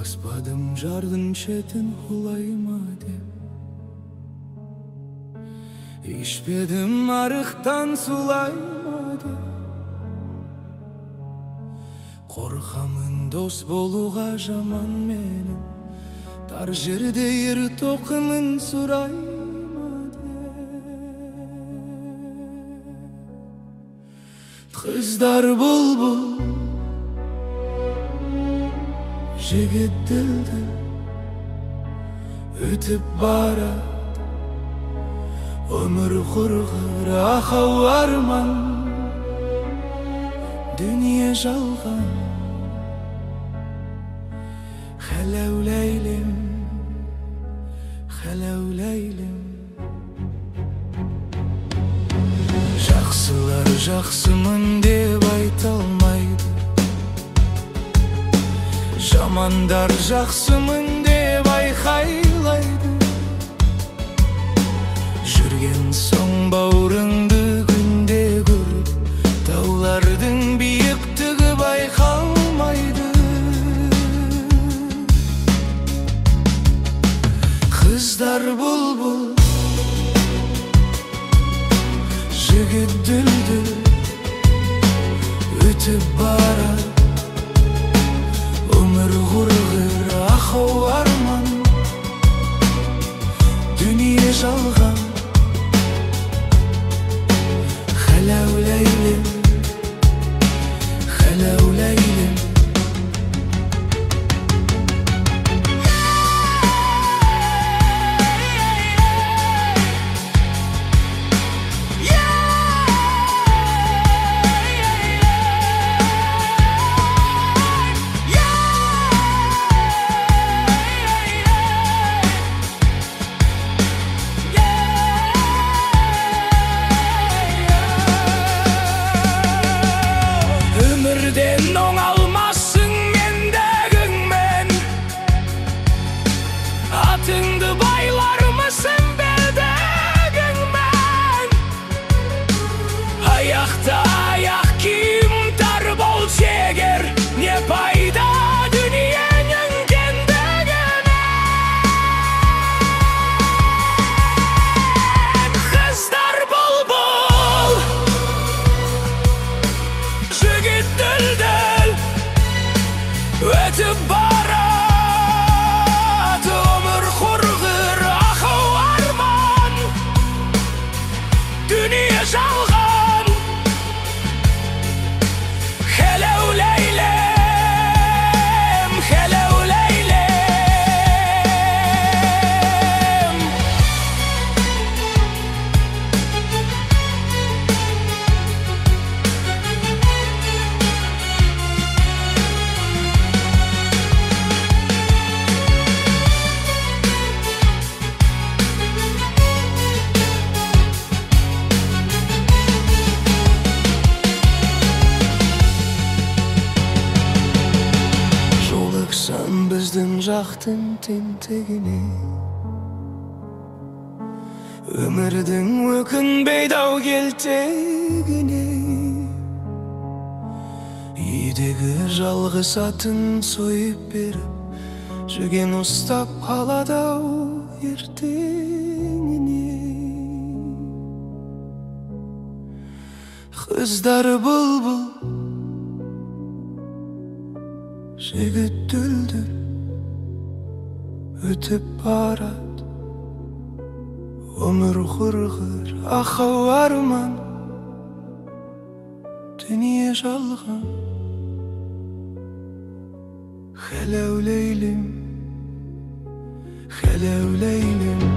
Баспадым жардың шетін құлайма деп, ішпедім арықтан сулайма деп. Қорқамын дос болуға жаман менен, тар жерде ер тоқымын сұрайма деп. Қыздар бұлбұл, жігіт ділді өтіп барады, өмір құрғыр ақау арман, дүние жалған. Хәләуләйлем, хәләуләйлем. Жақсылар жақсымын деп айта алмайды, жамандар жақсымын деп айқайлайды. Жүрген соң бауырыңды күнде көріп, таулардың биіктігі байқалмайды. Қыздар бұлбұл, жігіт дүлдүл өтіп барады, өмір құрғыр ақау арман, дүние жалған. Хәләуләйлем, хәләуләйлем. Өмірден оңалмассың мендегіңмен, атыңды байлармысың белдегіңмен. Аяқта аяқ киім тар болса егер, не пайда дүниенің кендігінен. Қыздар бұлбұл, жігіт дүлдүл өтіп барады, өмір құрғыр ақау арман, дүние жалған. Хәләуләйлем, хәләуләйлем. Жолықсан біздің жақтың тентегіне, өмірдің өкінбей дау келтегіне. Үйдегі жалғыз атын сойып беріп, жүген ұстап қалады-ау ертеңіне. Қыздар бұлбұл, жігіт дүлдүл өтіп барады, өмір құрғыр ақау арман, дүние жалған. Хәләуләйлем, хәләуләйлем.